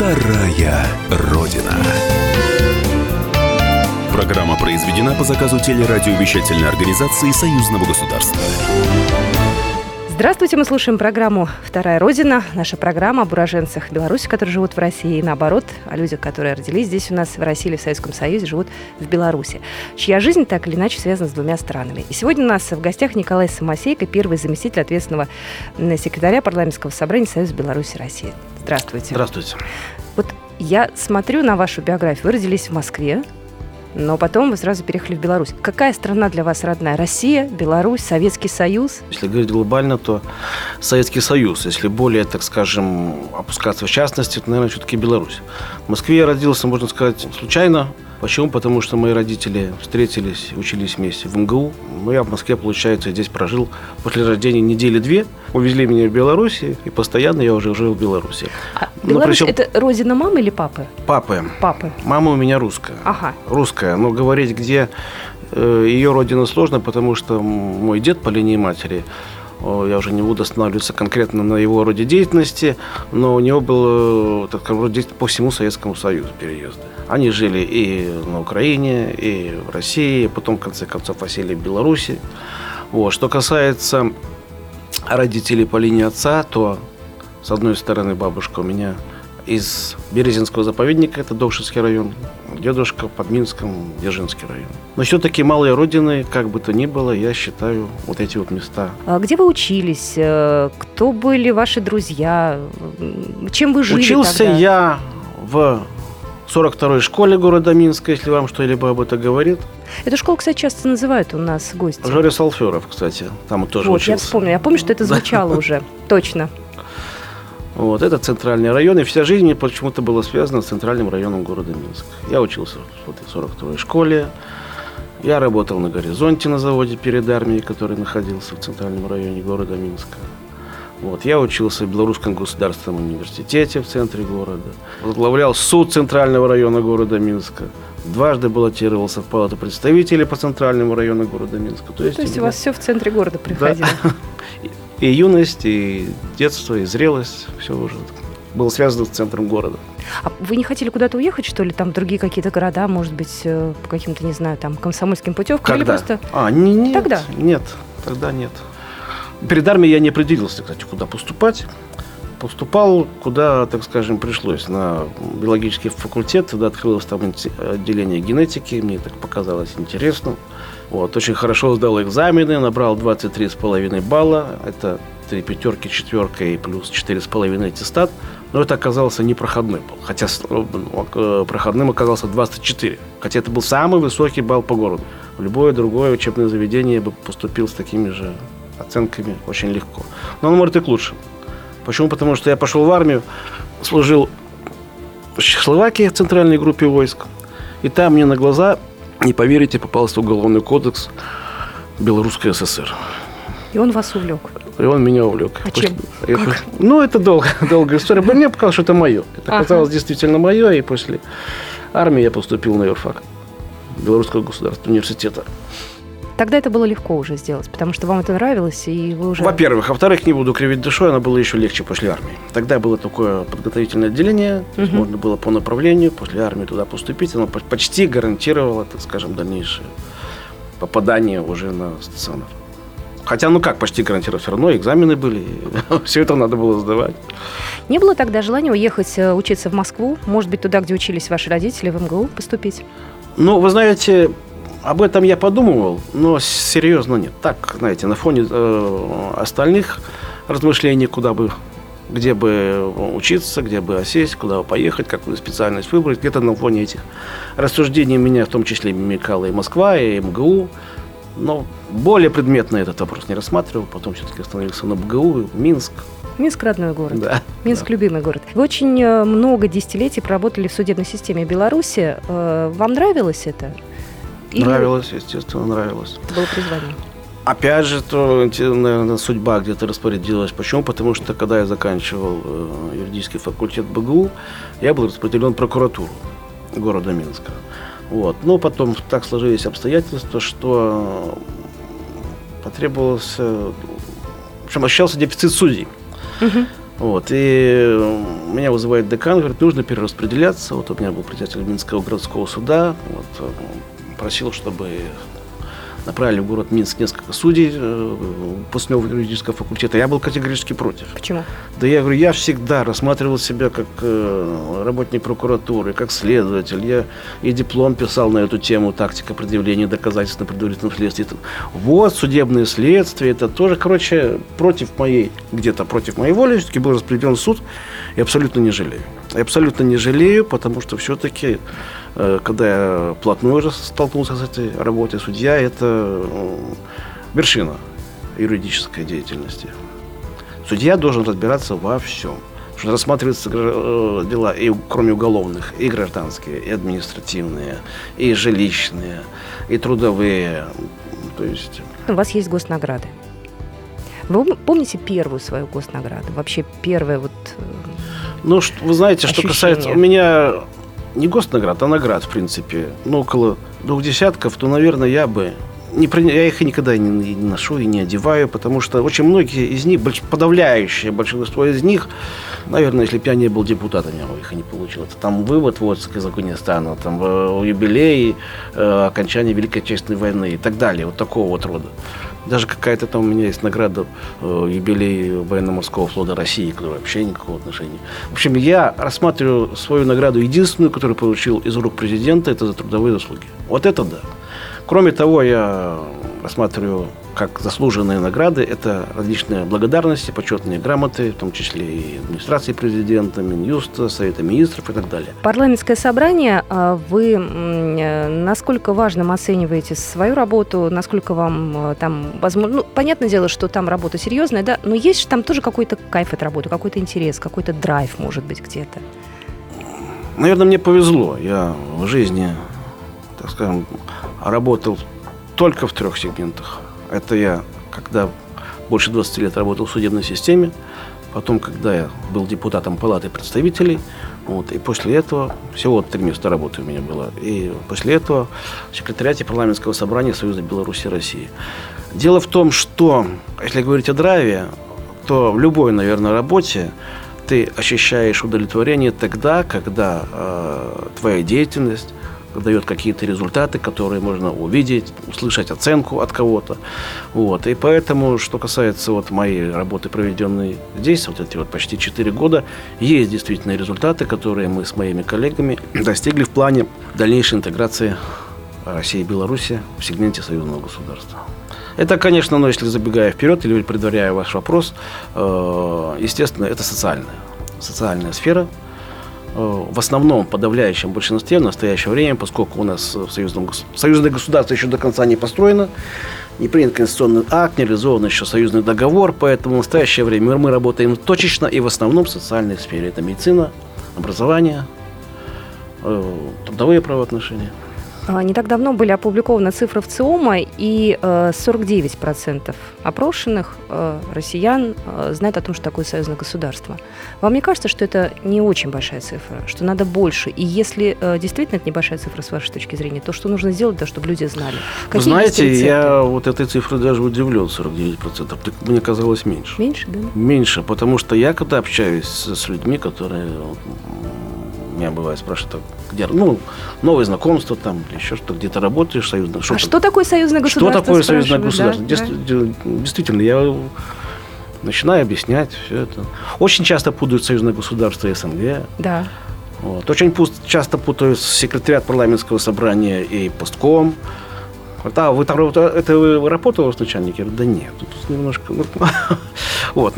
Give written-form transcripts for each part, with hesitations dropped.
Вторая Родина. Программа произведена по заказу телерадиовещательной организации Союзного государства. Здравствуйте, мы слушаем программу «Вторая Родина». Наша программа об уроженцах Беларуси, которые живут в России, и наоборот, о людях, которые родились здесь у нас в России или в Советском Союзе, живут в Беларуси, чья жизнь так или иначе связана с двумя странами. И сегодня у нас в гостях Николай Самосейко, первый заместитель ответственного секретаря парламентского собрания Союза Беларуси России. Здравствуйте. Здравствуйте. Вот я смотрю на вашу биографию. Вы родились в Москве, но потом вы сразу переехали в Беларусь. Какая страна для вас родная? Россия, Беларусь, Советский Союз? Если говорить глобально, то Советский Союз. Если более, так скажем, опускаться в частности, то, наверное, все-таки Беларусь. В Москве я родился, можно сказать, случайно. Почему? Потому что мои родители встретились, учились вместе в МГУ. Но я в Москве, получается, здесь прожил после рождения недели-две. Увезли меня в Беларусь, и постоянно я уже жил в Беларуси. Беларусь – это родина мамы или папы? Папы. Папы. Мама у меня русская. Ага. Русская. Но говорить, где ее родина, сложно, потому что мой дед по линии матери, я уже не буду останавливаться конкретно на его роде деятельности, но у него был, так скажем, род деятельности по всему Советскому Союзу переезды. Они жили и на Украине, и в России, потом, в конце концов, осели в Беларуси. Вот. Что касается родителей по линии отца, то, с одной стороны, бабушка у меня из Березинского заповедника, это Довшинский район, дедушка под Минском, Дзержинский район. Но все-таки малые родины, как бы то ни было, я считаю вот эти вот места. А где вы учились? Кто были ваши друзья? Чем вы жили Учился тогда? я в 42-й школе города Минска, если вам что-либо об этом говорит. Эту школу, кстати, часто называют у нас гости. Жорис Алферов, кстати, там тоже вот, учился. Я вспомнила. Я помню, что это звучало уже. Точно. Вот, это центральный район, и вся жизнь мне почему-то была связана с центральным районом города Минск. Я учился в этой 42-й школе, я работал на «Горизонте» на заводе перед армией, который находился в центральном районе города Минска. Вот, я учился в Белорусском государственном университете в центре города, возглавлял суд центрального района города Минска, дважды баллотировался в палату представителей по центральному району города Минска. То есть у вас все в центре города происходило? Да. И юность, и детство, и зрелость, все уже было связано с центром города. А вы не хотели куда-то уехать, что ли? Там другие какие-то города, может быть, по каким-то, не знаю, там, комсомольским путевкам? Когда? Или просто... Нет, тогда? Нет, тогда нет. Перед армией я не определился, кстати, куда поступать. Поступал, куда, так скажем, пришлось. На биологический факультет, тогда открылось там отделение генетики, мне так показалось интересно. Вот, очень хорошо сдал экзамены, набрал 23,5 балла. Это 3 пятерки, четверка и плюс 4,5 аттестат. Но это оказался непроходной балл. Хотя проходным оказался 24. Хотя это был самый высокий балл по городу. В любое другое учебное заведение бы поступил с такими же оценками очень легко. Но он может и к лучшему. Почему? Потому что я пошел в армию, служил в Чехословакии в центральной группе войск. И там мне на глаза, не поверите, попался уголовный кодекс Белорусской ССР. И он вас увлек? И он меня увлек. А чем? Это долгая история. Мне показалось, что это мое. Это оказалось действительно мое. И после армии я поступил на юрфак Белорусского государственного университета. Тогда это было легко уже сделать, потому что вам это нравилось, и вы уже... Во-первых. Во-вторых, не буду кривить душой, оно было еще легче после армии. Тогда было такое подготовительное отделение, можно было по направлению после армии туда поступить. Оно почти гарантировало, так скажем, дальнейшее попадание уже на стационар. Хотя, почти гарантировало, все равно экзамены были, все это надо было сдавать. Не было тогда желания уехать учиться в Москву, может быть, туда, где учились ваши родители, в МГУ поступить? Вы знаете... Об этом я подумывал, но серьезно нет. Так, знаете, на фоне остальных размышлений, где бы учиться, где бы осесть, куда поехать, какую специальность выбрать, где-то на фоне этих рассуждений меня в том числе мелькала и Москва, и МГУ. Но более предметно этот вопрос не рассматривал, потом все-таки остановился на МГУ, Минск. Минск – родной город. Да. Минск – любимый город. Вы очень много десятилетий проработали в судебной системе Беларуси. Вам нравилось это? Нравилось, естественно, нравилось. Это было призвание. Опять же, наверное, судьба где-то распорядилась. Почему? Потому что, когда я заканчивал юридический факультет БГУ, я был распределен в прокуратуру города Минска. Вот. Но потом так сложились обстоятельства, что потребовался... В общем, ощущался дефицит судей. Вот, и меня вызывает декан, говорит, нужно перераспределяться. Вот у меня был председатель Минского городского суда, вот, просил, чтобы направили в город Минск несколько судей выпускного юридического факультета. Я был категорически против. Почему? Да я говорю, я всегда рассматривал себя как работник прокуратуры, как следователь. Я и диплом писал на эту тему, тактика предъявления доказательств на предварительном следствии. Вот, судебное следствие, это тоже, против моей воли все-таки был распределен в суд. И абсолютно не жалею. Абсолютно не жалею, потому что все-таки, когда я вплотную уже столкнулся с этой работой, судья – это вершина юридической деятельности. Судья должен разбираться во всем. Что рассматриваются дела и кроме уголовных, и гражданские, и административные, и жилищные, и трудовые. То есть... У вас есть госнаграды. Вы помните первую свою госнаграду? Вообще первое вот... Ну, вы знаете, что ощущение. касается... У меня не госнаград, а наград, в принципе, около 2 десятков, то, наверное, я их никогда не ношу и не одеваю, потому что очень многие из них, подавляющее большинство из них, наверное, если бы я не был депутатом, я бы их и не получил. Это там вывод из Афганистана, там юбилей, окончание Великой Отечественной войны и так далее, вот такого вот рода. Даже какая-то там у меня есть награда юбилей военно-морского флота России, которая вообще никакого отношения. В общем, я рассматриваю свою награду единственную, которую получил из рук президента, это за трудовые заслуги. Вот это да. Кроме того, я рассматриваю как заслуженные награды, это различные благодарности, почетные грамоты, в том числе и администрации президента, Минюста, Совета министров и так далее. Парламентское собрание, вы насколько важным оцениваете свою работу, насколько вам там возможно... Ну, понятное дело, что там работа серьезная, да, но есть же там тоже какой-то кайф от работы, какой-то интерес, какой-то драйв, может быть, где-то. Наверное, мне повезло. Я в жизни, так скажем, работал только в 3 сегментах. Это я, когда больше 20 лет работал в судебной системе, потом, когда я был депутатом Палаты представителей, вот, и после этого, всего 3 места работы у меня было, и после этого в секретариате парламентского собрания Союза Беларуси и России. Дело в том, что, если говорить о драйве, то в любой, наверное, работе ты ощущаешь удовлетворение тогда, когда твоя деятельность дает какие-то результаты, которые можно увидеть, услышать оценку от кого-то. Вот. И поэтому, что касается вот моей работы, проведенной здесь, вот эти вот почти 4 года, есть действительно результаты, которые мы с моими коллегами достигли в плане дальнейшей интеграции России и Беларуси в сегменте союзного государства. Это, конечно, но если забегая вперед или предваряя ваш вопрос, естественно, это социальная сфера. В основном, подавляющем большинстве в настоящее время, поскольку у нас союзное государство еще до конца не построено, не принят конституционный акт, не реализован еще союзный договор, поэтому в настоящее время мы работаем точечно и в основном в социальной сфере. Это медицина, образование, трудовые правоотношения. Не так давно были опубликованы цифры ВЦИОМа, и 49% опрошенных россиян знают о том, что такое союзное государство. Вам не кажется, что это не очень большая цифра, что надо больше? И если действительно это небольшая цифра с вашей точки зрения, то что нужно сделать, да, чтобы люди знали? Вы знаете, я вот этой цифры даже удивлен, 49%. Мне казалось меньше. Меньше, да? Меньше, потому что я когда общаюсь с людьми, которые... Меня бывает спрашивают, где, новые знакомства там, или еще что-то, где-то работаешь, союзное. Что такое союзное государство? Что такое союзное государство? Да? Действительно, я начинаю объяснять все это. Очень часто путают союзное государство и СНГ. Да. Вот. Очень часто путают секретариат парламентского собрания и постком. А вы работали с начальником? Да нет, тут немножко... Вот,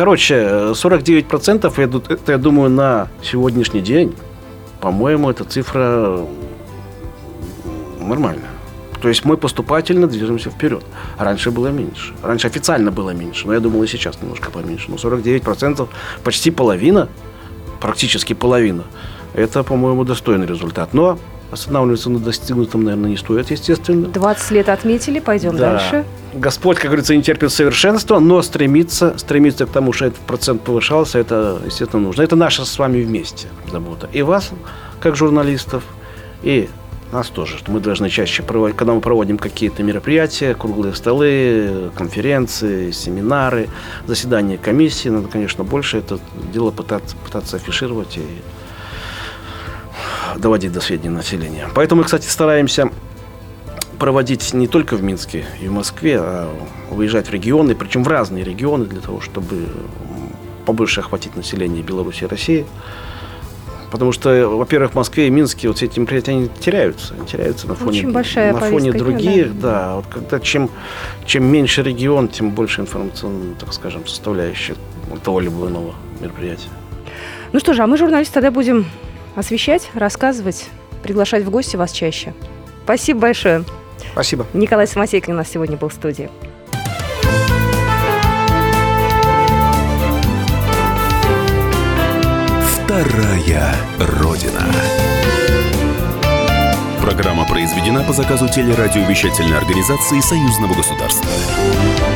49% это, я думаю, на сегодняшний день, по-моему, эта цифра нормальная. То есть мы поступательно движемся вперед. Раньше было меньше. Раньше официально было меньше, но я думал, и сейчас немножко поменьше. 49%, почти половина, практически половина, это, по-моему, достойный результат. Но останавливаться на достигнутом, наверное, не стоит, естественно. 20 лет отметили, пойдем дальше. Господь, как говорится, не терпит совершенства, но стремится к тому, что этот процент повышался, это, естественно, нужно. Это наша с вами вместе забота. И вас, как журналистов, и нас тоже, что мы должны чаще проводить, когда мы проводим какие-то мероприятия, круглые столы, конференции, семинары, заседания комиссии, надо, конечно, больше это дело пытаться афишировать и доводить до сведения населения. Поэтому мы, кстати, стараемся проводить не только в Минске и в Москве, а выезжать в регионы, причем в разные регионы, для того, чтобы побольше охватить население Беларуси и России. Потому что, во-первых, в Москве и Минске вот все эти мероприятия они теряются на фоне других. Да, вот когда чем меньше регион, тем больше информационной, так скажем, составляющей того либо иного мероприятия. Ну что же, а мы, журналисты, тогда будем освещать, рассказывать, приглашать в гости вас чаще. Спасибо большое. Спасибо. Николай Самосейкин у нас сегодня был в студии. Вторая Родина. Программа произведена по заказу телерадиовещательной организации Союзного государства.